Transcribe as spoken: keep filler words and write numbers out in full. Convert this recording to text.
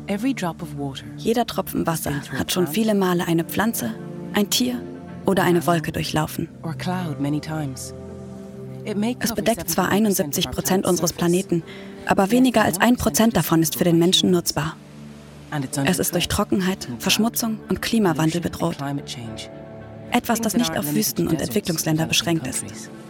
Jeder Tropfen Wasser hat schon viele Male eine Pflanze, ein Tier oder eine Wolke durchlaufen. Es bedeckt zwar einundsiebzig Prozent unseres Planeten, aber weniger als ein Prozent davon ist für den Menschen nutzbar. Es ist durch Trockenheit, Verschmutzung und Klimawandel bedroht. Etwas, das nicht auf Wüsten und Entwicklungsländer beschränkt ist.